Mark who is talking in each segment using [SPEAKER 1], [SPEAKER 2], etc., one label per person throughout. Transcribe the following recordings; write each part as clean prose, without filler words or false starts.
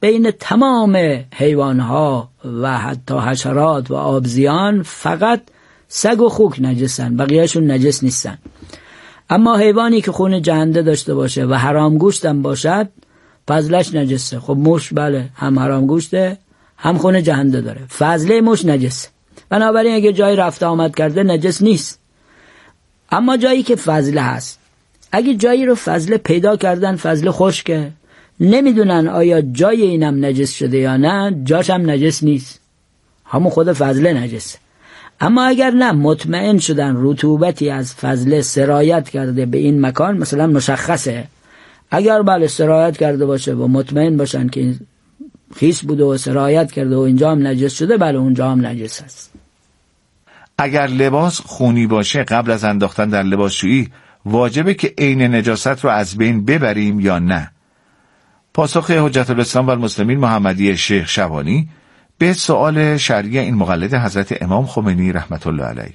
[SPEAKER 1] بین تمام حیوانها و حتی حشرات و آبزیان فقط سگ و خوک نجسن، بقیهشون نجس نیستن. اما حیوانی که خون جهنده داشته باشه و حرام گوشت هم باشد فضلش نجسه. خب موش بله هم حرام گوشته هم خون جهنده داره، فضله موش نجسه، بنابراین اگه جایی رفت آمد کرده نجس نیست. اما جایی که فضله هست، اگه جایی رو فضله پیدا کردن، فضله خشکه، نمیدونن آیا جای اینم نجس شده یا نه، جاش هم نجس نیست، همون خود فضله نجسه. اما اگر نه مطمئن شدن رطوبتی از فضله سرایت کرده به این مکان، مثلا مشخصه، اگر بله سرایت کرده باشه و مطمئن باشن که خیس بوده و سرایت کرده و اینجا هم نجس شده، بله اونجا هم نجس هست.
[SPEAKER 2] اگر لباس خونی باشه قبل از انداختن در لباسشویی واجبه که عین نجاست رو از بین ببریم یا نه؟ پاسخ حجت الاسلام و المسلمین محمدی شیخ شبانی به سوال شرعی این مقلد حضرت امام خمینی رحمت الله علیه.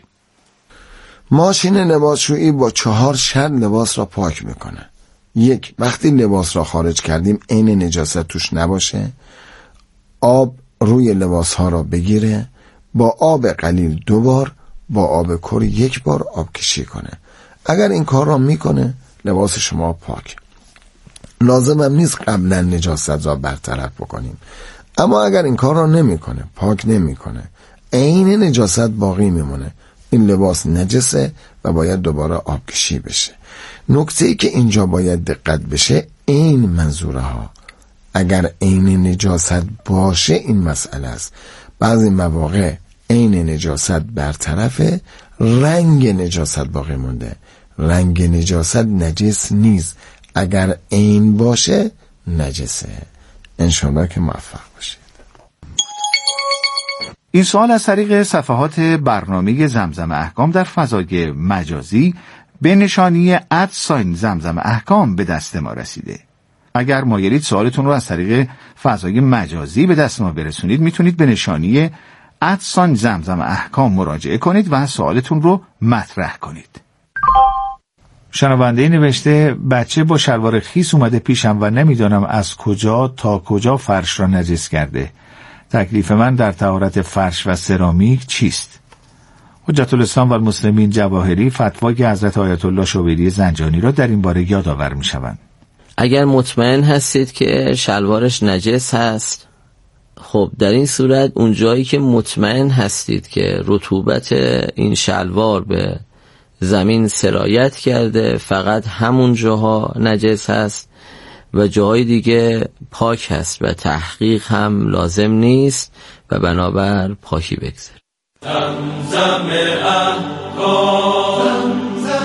[SPEAKER 3] ماشین لباسشویی با 4 شرط لباس را پاک میکنه. 1. وقتی لباس را خارج کردیم عین نجاست توش نباشه. آب روی لباس ها را بگیره، با آب قلیل 2 بار، با آب کر 1 بار آب کشی کنه. اگر این کار را میکنه لباس شما پاک. لازم هم نیست قبلا نجاست را برطرف بکنیم. اما اگر این کار را نمیکنه، پاک نمیکنه، عین نجاست باقی میمونه، این لباس نجسه و باید دوباره آب کشی بشه. نکته‌ای که اینجا باید دقت بشه این منظوره ها. اگر عین نجاست باشه این مسئله است. بعضی مواقع عین نجاست برطرفه، رنگ نجاست باقی مونده. رنگ نجاست نجس نیست، اگر عین باشه نجسه. انشالله که موفق باشید.
[SPEAKER 2] این سوال از طریق صفحات برنامه زمزم احکام در فضای مجازی به نشانی @زمزم احکام به دست ما رسیده. اگر مایلید سوالتون رو از طریق فضای مجازی به دست ما برسونید، میتونید به نشانی @زمزم احکام مراجعه کنید و سوالتون رو مطرح کنید. شنونده نوشته بچه با شلوار خیس اومده پیشم و نمیدانم از کجا تا کجا فرش را نجس کرده. تکلیف من در طهارت فرش و سرامیک چیست؟ حجت الاسلام و المسلمین جواهری فتوای حضرت آیت الله شوبیری زنجانی را در این باره یادآور می‌شوند.
[SPEAKER 4] اگر مطمئن هستید که شلوارش نجس هست، خب در این صورت اون جایی که مطمئن هستید که رطوبت این شلوار به زمین سرایت کرده، فقط همون جاها نجس هست و جاهای دیگه پاک هست و تحقیق هم لازم نیست و بنابر پاکی بگذارید. زمزم احکام.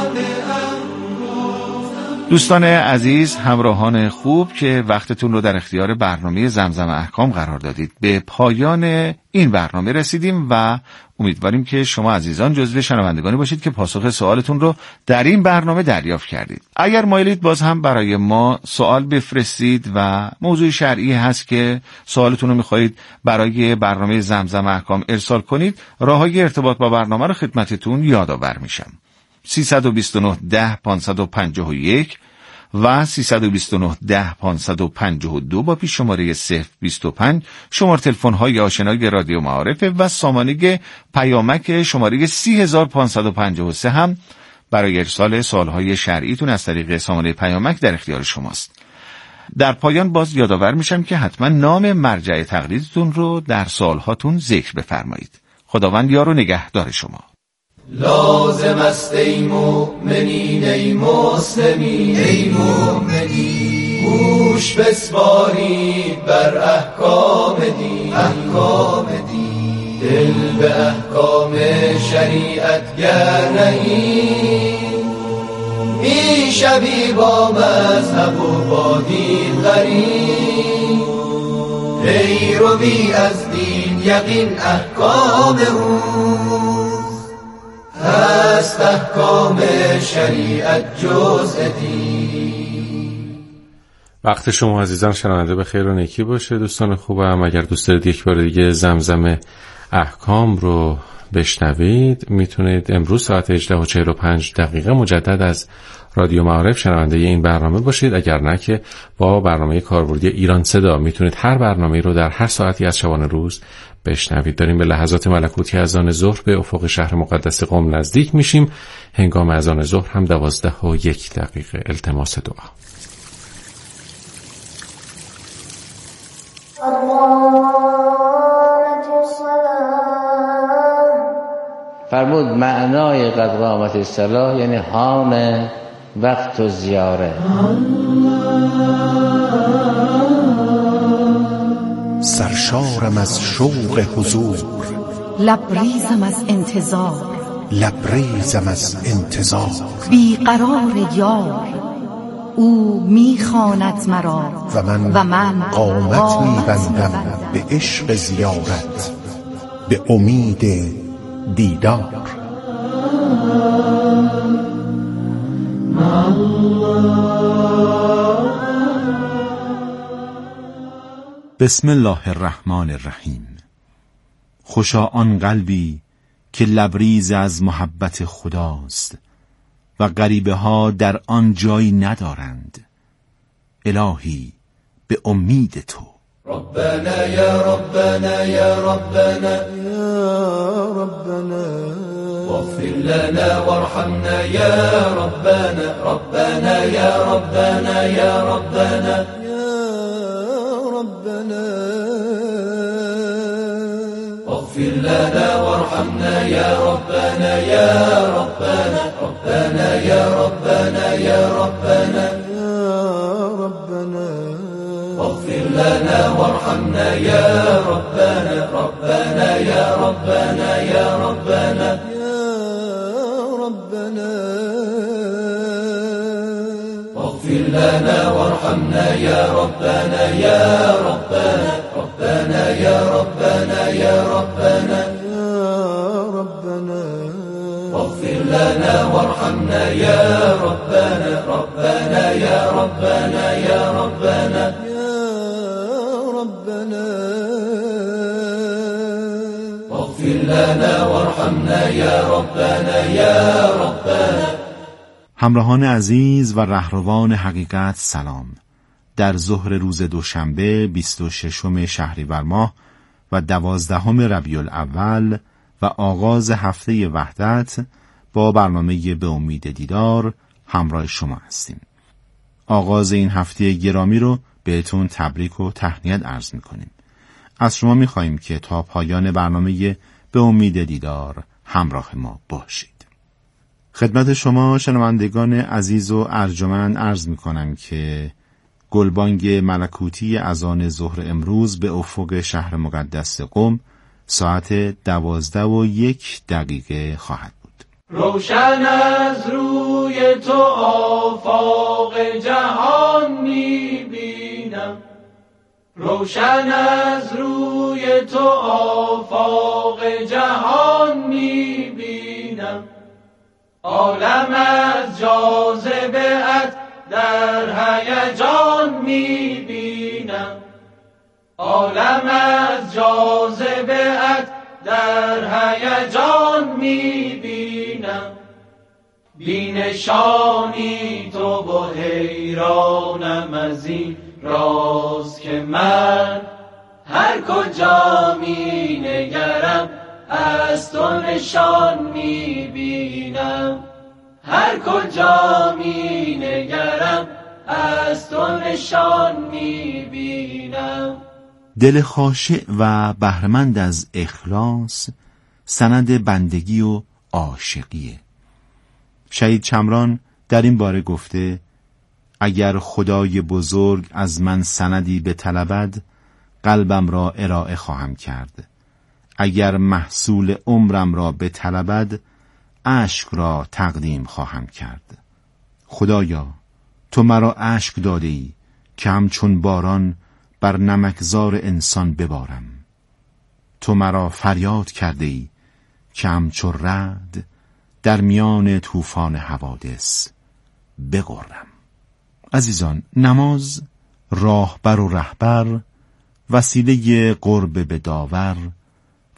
[SPEAKER 2] دوستان عزیز، همراهان خوب که وقتتون رو در اختیار برنامه زمزم احکام قرار دادید، به پایان این برنامه رسیدیم و امیدواریم که شما عزیزان جزو شنوندگانی باشید که پاسخ سوالتون رو در این برنامه دریافت کردید. اگر مایلید باز هم برای ما سوال بفرستید و موضوع شرعی هست که سوالتون رو میخواهید برای برنامه زمزم احکام ارسال کنید، راههای ارتباط با برنامه رو خدمتتون یادآور میشم. 329 10 551 و 329 10 552 با پیش شماره 025 شماره تلفن های آشنای رادیو معارف و سامانه پیامک شماره 30553 هم برای ارسال سوالهای شرعیتون از طریق سامانه پیامک در اختیار شماست. در پایان باز یادآور میشم که حتما نام مرجع تقلیدتون رو در سوالهاتون ذکر بفرمایید. خداوند یار و نگهدار شما.
[SPEAKER 5] لازم است ای مؤمنین ای مسلمین ای مؤمنین، گوش بسپارید بر احکام دین، احکام دین، دل به احکام شریعت گر نهید، می شوی با مذهب و با دین غریب، پیروی از دین یقین احکام او، هست احکام شریعت جزء دین.
[SPEAKER 6] وقت شما عزیزان شنونده به خیر و نیکی باشه. دوستان خوبم، اگر دوست دارید یک بار دیگه زمزم احکام رو بشنوید. میتونید امروز ساعت 18:45 مجدد از رادیو معارف شنونده این برنامه باشید. اگر نه که با برنامه کاربردی ایران صدا میتونید هر برنامه رو در هر ساعتی از شبانه روز بشنوید. داریم به لحظات ملکوتی اذان ظهر به افق شهر مقدس قم نزدیک میشیم. هنگام اذان ظهر هم 12:01 التماس دعا.
[SPEAKER 4] فرمود معنای قد قامت الصلاة یعنی حان وقت و زیاره.
[SPEAKER 7] سرشارم از شوق حضور،
[SPEAKER 8] لبریزم از انتظار،
[SPEAKER 7] لبریزم از انتظار.
[SPEAKER 8] بیقرار یار او میخواند مرا
[SPEAKER 7] و من قامت میبندم به عشق زیارت، به امید دیدار.
[SPEAKER 2] بسم الله الرحمن الرحیم. خوشا آن قلبی که لبریز از محبت خداست و غریبه ها در آن جایی ندارند. الهی به امید تو.
[SPEAKER 5] ربنا یا ربنا یا ربنا یا ربنا واغفر لنا وارحمنا یا ربنا ربنا یا ربنا یا ربنا یا ربنا واغفر لنا وارحمنا یا ربنا یا ربنا ربنا یا ربنا یا ربنا یا ربنا واغفر لنا وارحمنا يا ربنا ربنا يا ربنا يا ربنا يا ربنا واغفر لنا وارحمنا يا ربنا يا ربنا ربنا يا ربنا يا ربنا يا ربنا واغفر لنا وارحمنا يا ربنا ربنا يا ربنا يا ربنا واغفر لنا وارحمنا یا ربنا یا ربنا.
[SPEAKER 2] همراهان عزیز و رهروان حقیقت سلام. در ظهر روز دوشنبه 26 شهریور ماه و 12 ربیع الاول و آغاز هفته وحدت با برنامه به امید دیدار همراه شما هستیم. آغاز این هفته گرامی رو بهتون تبریک و تهنیت عرض میکنیم. از شما میخواییم که تا پایان برنامه به امید دیدار همراه ما باشید. خدمت شما شنوندگان عزیز و ارجمند عرض میکنم که گلبانگ ملکوتی اذان ظهر امروز به افق شهر مقدس قم ساعت 12:01 خواهد بود.
[SPEAKER 5] روشن از روی تو آفاق جهان میبینم، روشن از روی تو آفاق جهان میبینم، عالم از جاذبه‌ات در هیجان میبینم، عالم از جاذبه‌ات در هیجان میبینم، بینشانی تو و حیرانم از این راز که من هر کجا می نگرم از تو نشان می بینم، هر کجا می نگرم از تو نشان می بینم.
[SPEAKER 2] دل خاشع و بهره‌مند از اخلاص سند بندگی و عاشقیه. شهید چمران در این باره گفته اگر خدای بزرگ از من سندی بطلبد قلبم را ارائه خواهم کرد، اگر محصول عمرم را بطلبد اشک را تقدیم خواهم کرد. خدایا تو مرا اشک داده ای که همچون باران بر نمکزار انسان ببارم، تو مرا فریاد کرده ای که همچون رعد در میان طوفان حوادث بغرم. عزیزان، نماز راهبر و رهبر، وسیله قرب به داور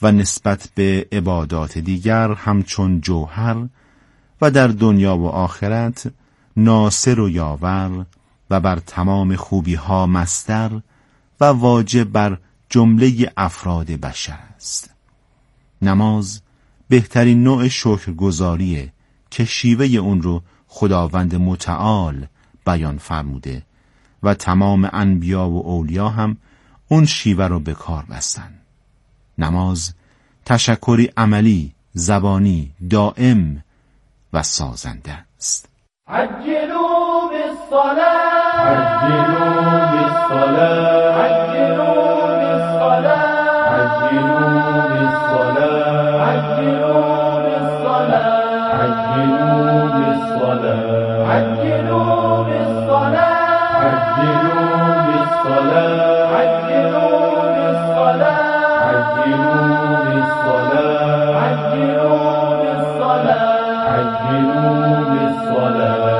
[SPEAKER 2] و نسبت به عبادات دیگر همچون جوهر و در دنیا و آخرت ناصر و یاور و بر تمام خوبی ها مصدر و واجب بر جمله افراد بشر است. نماز بهترین نوع شکرگزاریه که شیوه اون رو خداوند متعال بیان فرموده و تمام انبیا و اولیا هم اون شیوه رو به کار بستن. نماز تشکری عملی، زبانی، دائم و سازنده است.
[SPEAKER 5] عجلوا بالصلاة عجلوا بالصلاة عجلوا بالصلاة عجلوا بالصلاة عجلوا بالصلاة عجلوا بالصلاة عجلوا بالصلاة عجلوا بالصلاة عجلوا بالصلاة عجلوا بالصلاة عجلوا بالصلاة عجلوا بالصلاة.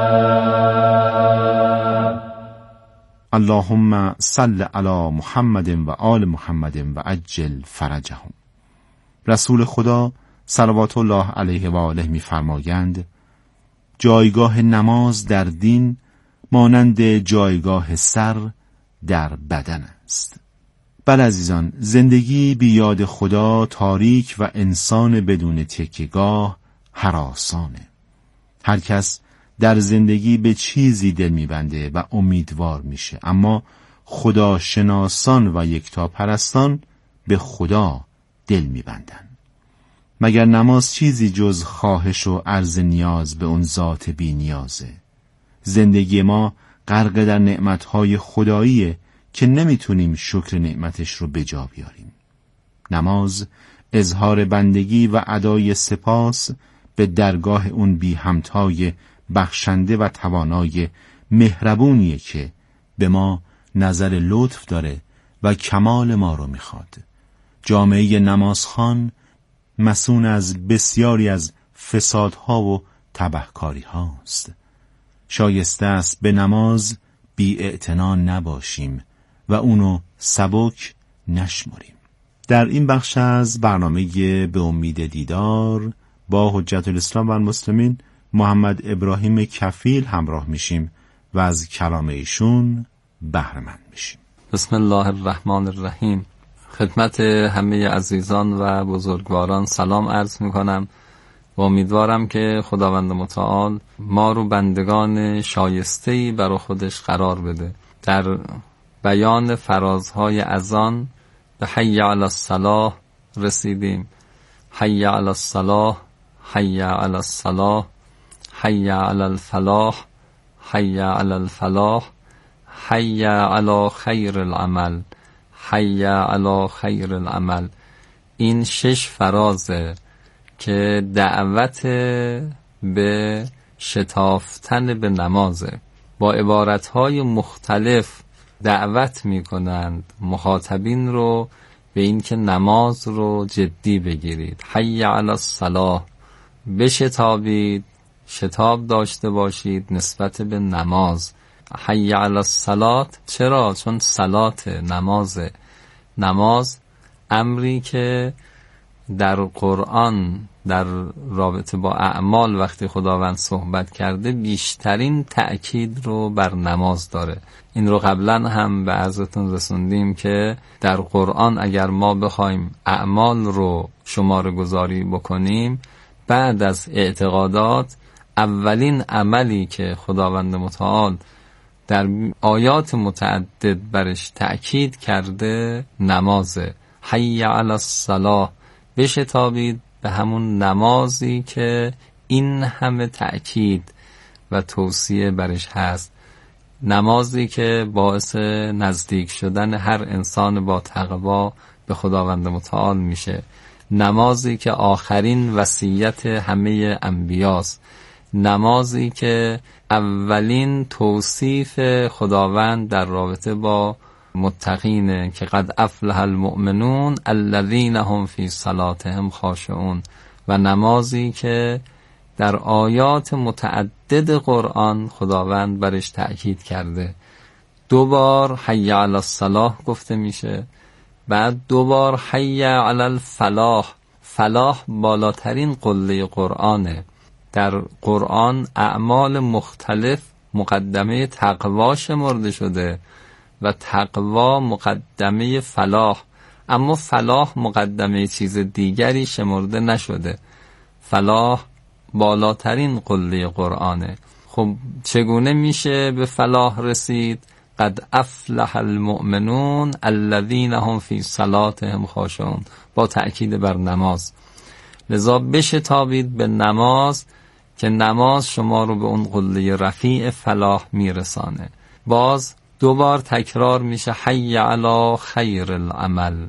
[SPEAKER 2] اللهم صل علی محمد و آل محمد و عجل فرجهم. رسول خدا صلوات الله علیه و آله می‌فرمایند جایگاه نماز در دین مانند جایگاه سر در بدن است. بله عزیزان، زندگی بی یاد خدا تاریک و انسان بدون تکیه‌گاه هراسانه. هر کس در زندگی به چیزی دل میبنده و امیدوار میشه، اما خدا شناسان و یکتاپرستان به خدا دل میبندن. مگر نماز چیزی جز خواهش و عرض نیاز به اون ذات بی نیازه؟ زندگی ما غرق در نعمتهای خداییه که نمیتونیم شکر نعمتش رو به جا بیاریم. نماز اظهار بندگی و ادای سپاس به درگاه اون بی همتای بخشنده و توانای مهربونیه که به ما نظر لطف داره و کمال ما رو میخواد. جامعه نمازخوان مسئول از بسیاری از فسادها و تبهکاری هاست. شایسته است به نماز بی اعتنا نباشیم و اونو سبک نشمریم. در این بخش از برنامه به امید دیدار با حجت الاسلام و المسلمین محمد ابراهیم کفیل همراه میشیم و از کلام ایشون بهره مند میشیم.
[SPEAKER 9] بسم الله الرحمن الرحیم. خدمت همه عزیزان و بزرگواران سلام عرض میکنم و امیدوارم که خداوند متعال ما رو بندگان شایسته‌ای برای خودش قرار بده. در بیان فرازهای اذان به حی علی الصلاة رسیدیم. حی علی الصلاة، حی علی الصلاة، حی علی الفلاح، حی علی الفلاح، حی علی خیر العمل، حی علی خیر العمل. این 6 فرازه که دعوت به شتافتن به نمازه. با عبارتهای مختلف دعوت میکنند مخاطبین رو به این که نماز رو جدی بگیرید. حی علی الصلاة، بشتابید، شتاب داشته باشید نسبت به نماز. حی علی الصلاة، چرا؟ چون صلات نمازه. نماز امری که در قرآن در رابطه با اعمال وقتی خداوند صحبت کرده بیشترین تأکید رو بر نماز داره. این رو قبلا هم به عرضتون رسوندیم که در قرآن اگر ما بخوایم اعمال رو شماره گذاری بکنیم، بعد از اعتقادات اولین عملی که خداوند متعال در آیات متعدد برش تأکید کرده نمازه. حی علی الصلاة، بشتابید به همون نمازی که این همه تأکید و توصیه برش هست. نمازی که باعث نزدیک شدن هر انسان با تقوا به خداوند متعال میشه. نمازی که آخرین وصیت همه انبیاست. نمازی که اولین توصیف خداوند در رابطه با متقینه که قد افلح المؤمنون الذین هم فی صلاتهم خاشعون. و نمازی که در آیات متعدد قرآن خداوند برش تأکید کرده. 2 بار حی علی الصلاة گفته میشه بعد 2 بار حی علی الفلاح. فلاح بالاترین قله قرآنه. در قرآن اعمال مختلف مقدمه تقوا شمرده شده و تقوا مقدمه فلاح، اما فلاح مقدمه چیز دیگری شمرده نشده. فلاح بالاترین قله قرآنه. خب چگونه میشه به فلاح رسید؟ قد افلح المؤمنون الذین هم فی صلاتهم خاشعون، با تأکید بر نماز. لذا بشتابید به نماز که نماز شما رو به اون قله رفیع فلاح میرسانه. باز 2 بار تکرار میشه حی علی خیر العمل.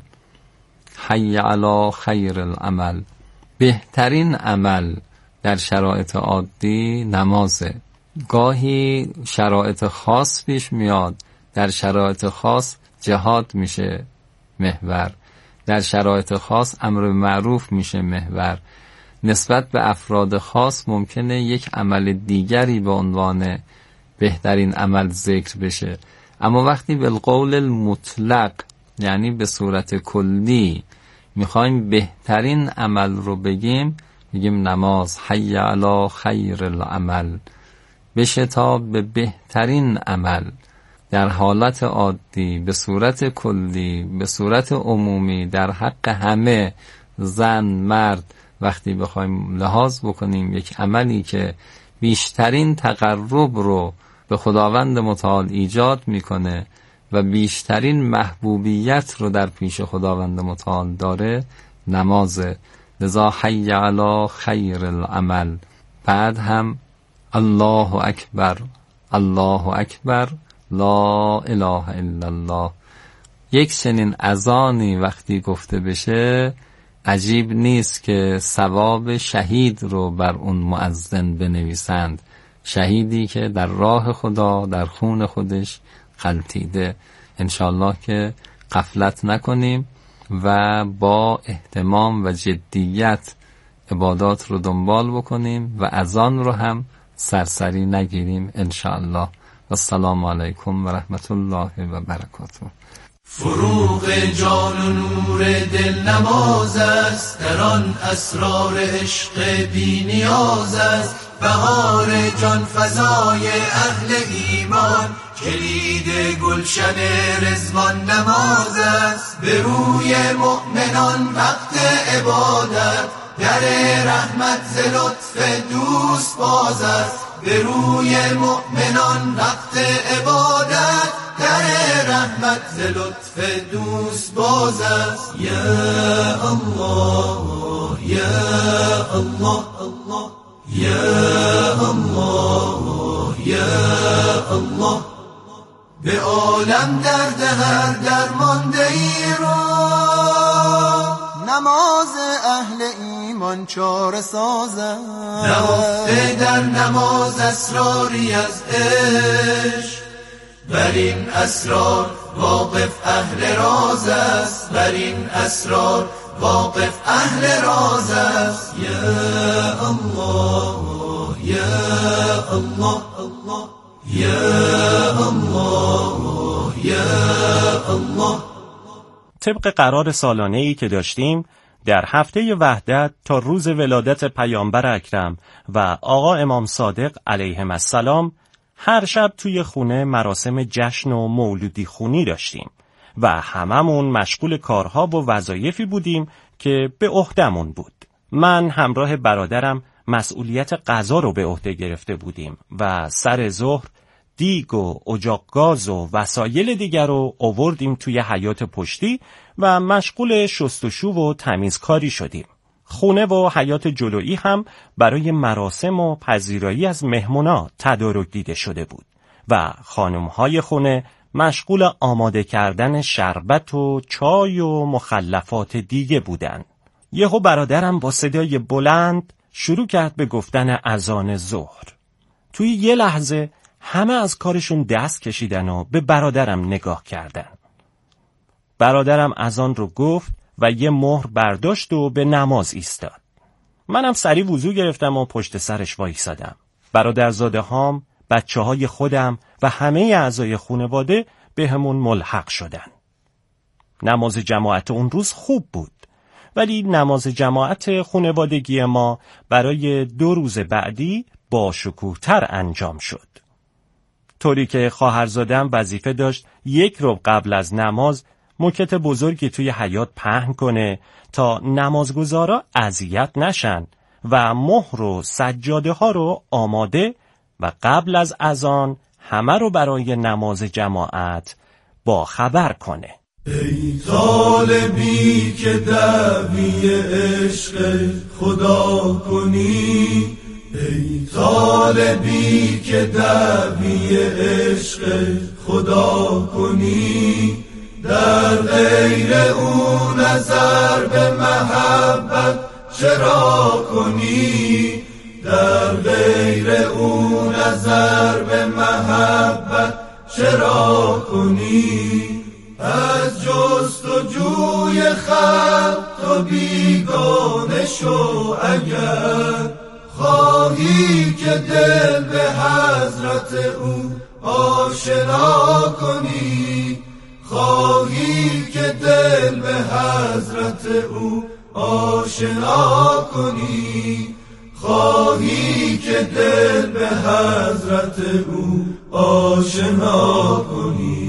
[SPEAKER 9] حی علی خیر العمل. بهترین عمل در شرایط عادی نمازه. گاهی شرایط خاص پیش میاد، در شرایط خاص جهاد میشه محور، در شرایط خاص امر معروف میشه محور. نسبت به افراد خاص ممکنه یک عمل دیگری به عنوان بهترین عمل ذکر بشه، اما وقتی بالقول المطلق، یعنی به صورت کلی میخوایم بهترین عمل رو بگیم، میگیم نماز. حی علی خیر العمل. بشتاب به بهترین عمل در حالت عادی، به صورت کلی، به صورت عمومی، در حق همه، زن مرد. وقتی بخوایم لحاظ بکنیم یک عملی که بیشترین تقرب رو به خداوند متعال ایجاد میکنه و بیشترین محبوبیت رو در پیش خداوند متعال داره، نمازه. لذا حی علی خیر العمل. بعد هم الله اکبر، الله اکبر، لا اله الا الله. یک چنین اذانی وقتی گفته بشه، عجیب نیست که ثواب شهید رو بر اون مؤذن بنویسند. شهیدی که در راه خدا در خون خودش غلطیده. انشالله که غفلت نکنیم و با اهتمام و جدیت عبادات رو دنبال بکنیم و اذان رو هم سرسری نگیریم انشالله. و السلام علیکم و رحمت الله و برکاته.
[SPEAKER 5] فروغ جان و نور دل نماز است، در آن اسرار عشق بی نیاز است. بهار جان فزای اهل ایمان، کلید گلشن رضوان نماز است. به روی مؤمنان وقت عبادت، در رحمت ز لطف دوست باز است. به روی مؤمنان وقت عبادت، در رحمت ز لطف دوست باز است. یا الله یا الله یا الله یا الله. به عالم درد هر درمانده ای رو، نماز اهل ایمان چاره سازد. نهفته در نماز اسراری از عشق، بر این اسرار واقف اهل راز است. بر این اسرار واقف اهل راز است. یا الله یا الله یا الله یا الله.
[SPEAKER 10] طبق قرار سالانه‌ای که داشتیم در هفته وحدت تا روز ولادت پیامبر اکرم و آقا امام صادق علیهم السلام، هر شب توی خونه مراسم جشن و مولودی خونی داشتیم و هممون مشغول کارها و وظایفی بودیم که به عهده‌مون بود. من همراه برادرم مسئولیت غذا رو به عهده گرفته بودیم و سر ظهر دیگ و اجاق گاز و وسایل دیگر رو آوردیم توی حیاط پشتی و مشغول شستشو و تمیزکاری شدیم. خونه و حیاط جلویی هم برای مراسم و پذیرایی از مهمونا تدارک دیده شده بود و خانم‌های خونه مشغول آماده کردن شربت و چای و مخلفات دیگه بودن. یهو برادرم با صدای بلند شروع کرد به گفتن اذان ظهر. توی یه لحظه همه از کارشون دست کشیدن و به برادرم نگاه کردن. برادرم اذان رو گفت و یه مهر برداشت و به نماز ایستاد. منم سریع وضو گرفتم و پشت سرش وایسادم. برادرزاده هام، بچه های خودم و همه اعضای خانواده به همون ملحق شدن. نماز جماعت اون روز خوب بود، ولی نماز جماعت خانوادگی ما برای 2 روز بعدی با شکوه‌تر انجام شد. طوری که خواهرزادم وظیفه داشت 1 ربع قبل از نماز موکت بزرگی توی حیاط پهن کنه تا نمازگزارا اذیت نشن و مهر و سجاده ها رو آماده و قبل از اذان همه رو برای نماز جماعت با خبر کنه.
[SPEAKER 5] ای طالبی که دعوی عشق خدا کنی، ای طالبی که دعوی عشق خدا کنی، در غیر او نظر به محبت چرا کنی، در غیر او نظر به محبت چرا کنی، از جستجوی خلق تو بیگانه شو اگر خواهی که دل به حضرت او آشنا کنی، خواهی که دل به حضرت او آشنا کنی، خواهی که دل به حضرت او آشنا کنی.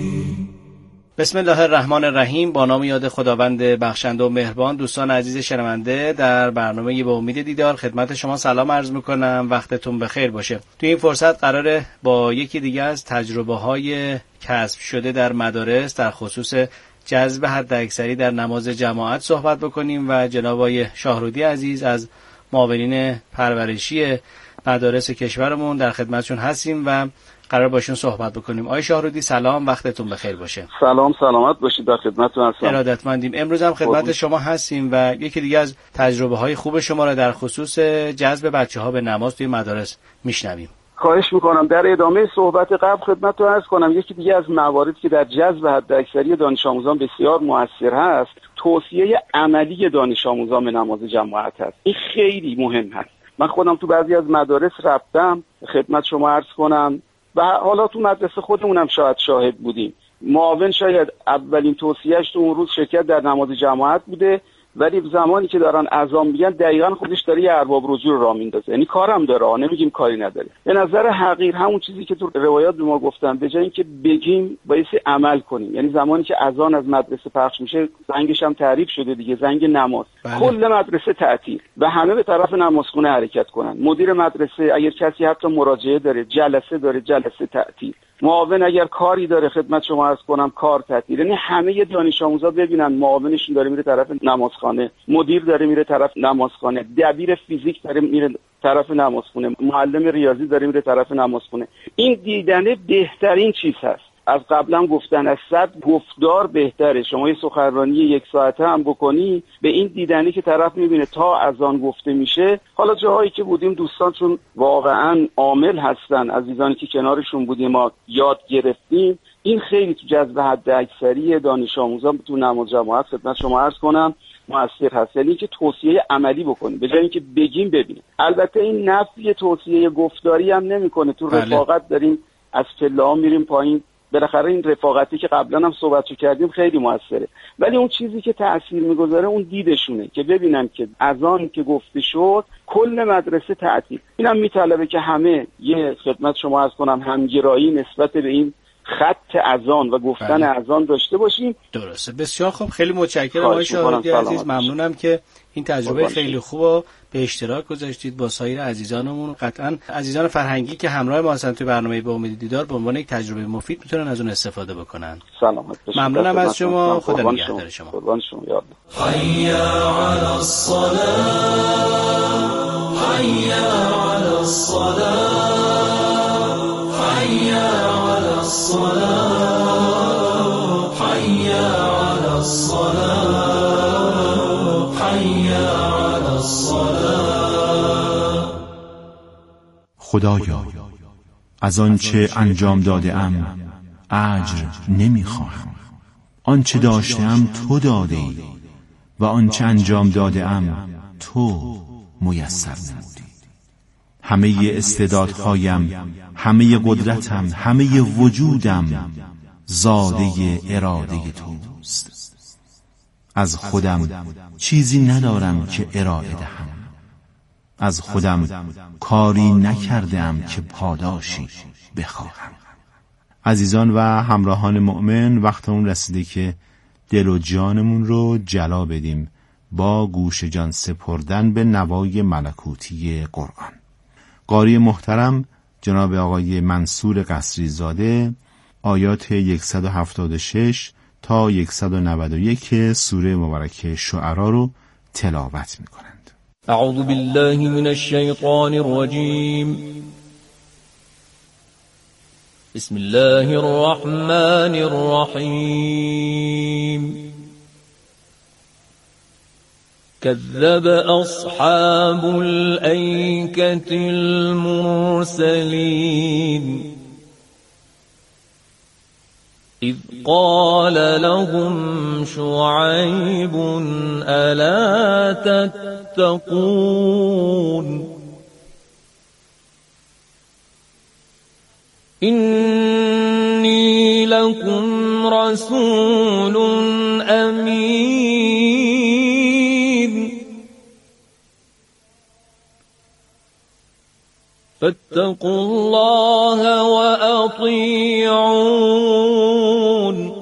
[SPEAKER 11] بسم الله الرحمن الرحیم. با نام یاد خداوند بخشنده و مهربان. دوستان عزیز شنونده، در برنامه به امید دیدار خدمت شما سلام عرض میکنم. وقتتون بخیر باشه. تو این فرصت قراره با یکی دیگه از تجربه های کسب شده در مدارس در خصوص جذب حداکثری در نماز جماعت صحبت بکنیم و جناب آقای شاهرودی عزیز از معاونین پرورشی مدارس کشورمون در خدمتشون هستیم و قرار باشون صحبت بکنیم. آقای شاهرودی سلام، وقتتون بخیر باشه.
[SPEAKER 12] سلام، سلامت باشید، در خدمتتون هستم.
[SPEAKER 11] ارادتمندیم. امروز هم خدمت شما هستیم و یکی دیگه از تجربه های خوب شما را در خصوص جذب بچه‌ها به نماز توی مدارس میشنویم.
[SPEAKER 12] خواهش میکنم. در ادامه صحبت قبل خدمتتون عرض کنم یکی دیگه از مواردی که در جذب حداکثری دانش آموزان بسیار مؤثر هست، توصیه عملی دانش آموزان به نماز جماعت هست. این خیلی مهم هست. من خودم تو بعضی از مدارس رفتم، خدمت شما عرض کنم، و حالا تو مدرسه خودمونم شاید شاهد بودیم. معاون شاید اولین توصیهش تو اون روز شرکت در نماز جماعت بوده، ولی زمانی که دارن اذان میگن دقیقاً خودش داره یه ارباب رجوع رو راه میندازه. یعنی کارم داره، نمیگیم کاری نداره. به نظر حقیر همون چیزی که تو روایات به ما گفتن، به جای اینکه بگیم بایستی عمل کنیم. یعنی زمانی که اذان از مدرسه پخش میشه، زنگش هم تعریف شده دیگه، زنگ نماز، کل مدرسه تعطیل و همه به طرف نمازخونه حرکت کنن. مدیر مدرسه اگر کسی حتی مراجعه داره، جلسه داره، جلسه تعطیل. معاون اگر کاری داره، خدمت شما عرض کنم، کار تعطیل. یعنی همه دانش آموزا ببینن معاونشون داره میره طرف نمازخانه، مدیر داره میره طرف نمازخانه، دبیر فیزیک داره میره طرف نمازخونه، معلم ریاضی داره میره طرف نمازخونه. این دیدنه بهترین چیز هست. از قبلا گفتن از 100 گفتار بهتره. شما یه سخنرانی 1 ساعته هم بکنی، به این دیدنی که طرف میبینه تا اذان گفته میشه. حالا جاهایی که بودیم دوستان چون واقعا عامل هستن، عزیزانی که کنارشون بودیم ما یاد گرفتیم، این خیلی تو جذب حداکثری دانش آموزان تو نماز جماعت خدمت شما عرض کنم مؤثر هست. یعنی که توصیه عملی بکنیم به جای اینکه بگیم ببینیم. البته این نفی توصیه گفتاری هم نمیکنه. تو رفاقت داریم از پله‌ها میریم پایین، بالاخره این رفاقتی که قبلا هم صحبتشو کردیم خیلی موثره، ولی اون چیزی که تأثیر میگذاره اون دیدشونه که ببینن که اذان که گفته شد کل مدرسه تعطیل. اینم میطلبه که همه یه خدمت شما عرض کنم همگرایی نسبت به این خط اذان و گفتن اذان داشته باشیم.
[SPEAKER 11] درسته. بسیار خوب، خیلی متشکرم آقای شاهرودی عزیز. ممنونم که این تجربه خیلی خوبو به اشتراک گذاشتید با سایر عزیزانمون. قطعا عزیزان فرهنگی که همراه ما هستن توی برنامه به امید دیدار به عنوان یک تجربه مفید میتونن از اون استفاده بکنن.
[SPEAKER 12] سلامت باشید.
[SPEAKER 11] ممنونم از شما. خدا نگهدار شما.
[SPEAKER 12] قربان شما. یاد
[SPEAKER 5] حی علی الصلاة، حی علی الصلاة، حی علی الصلاة، حی علی الصلاة، حی علی الصلاة.
[SPEAKER 13] خدایا از آنچه انجام داده ام اجر نمیخواهم. آنچه داشته ام تو داده ای و آنچه انجام داده ام تو میسر نمودی. همه استعدادهایم، همه قدرتم، همه وجودم زاده اراده توست. از خودم چیزی ندارم که ارائه دهم، از خودم کاری نکردم که پاداشی بخواهم. عزیزان و همراهان مؤمن، وقت اون رسیده که دل و جانمون رو جلا بدیم با گوش جان سپردن به نوای ملکوتی قرآن. قاری محترم جناب آقای منصور قصری زاده آیات 176 تا 191 سوره مبارکه شعرا رو تلاوت می‌کنند.
[SPEAKER 14] اعوذ بالله من الشیطان الرجیم. بسم الله الرحمن الرحیم. كذب أصحاب الأيكة المرسلين إذ قال لهم شعيب ألا تتقون إني لكم رسول أمين فاتقوا الله وأطيعون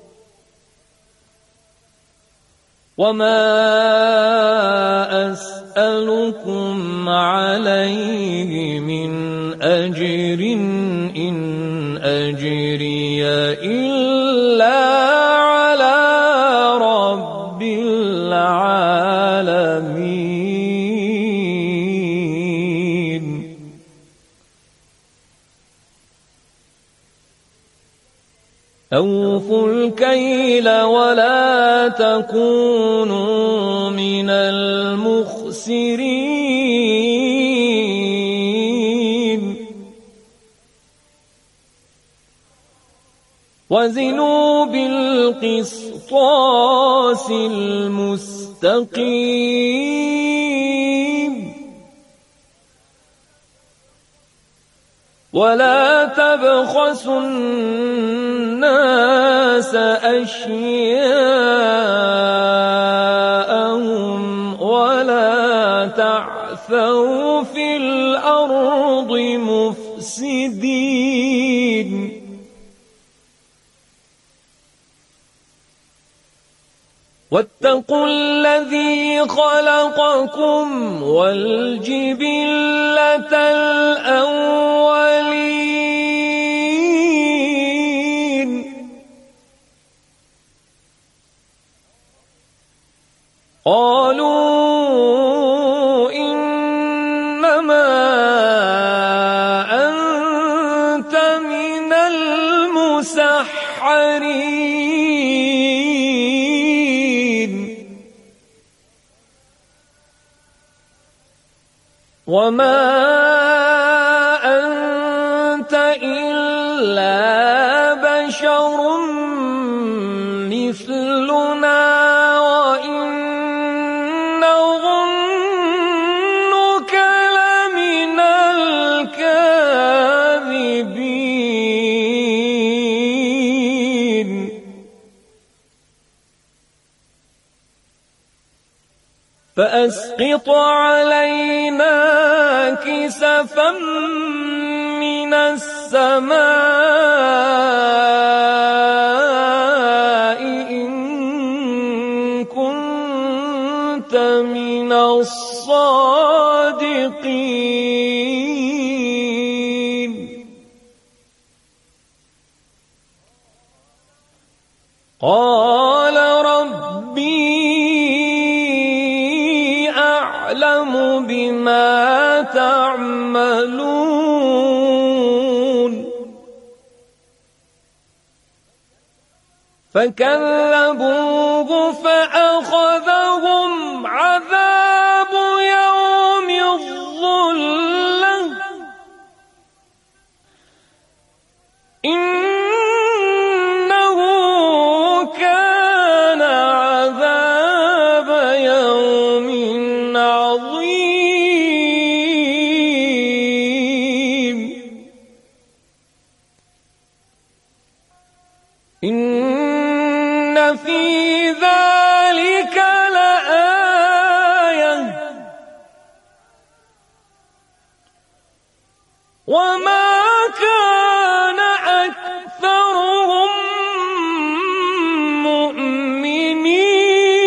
[SPEAKER 14] وما أسألكم عليه من أجر إن أجري إلا على رب العالمين. أوفوا الكيل ولا تكونوا من المخسرين وزنوا بالقسطاس المستقيم ولا تبخسوا الناس أشياءهم ولا تعثوا في الأرض مفسدين واتقوا الذي خلقكم والجبلة الأولين قالوا إنما أنت من المسحرين وما أنت إلا بشر مثلنا وإن نظنك لمن الكاذبين فأسقط علينا كسفا من السماء إن كنت من الصادقين قال ربي أعلم بما تعملون فكذبوه فأخذناهم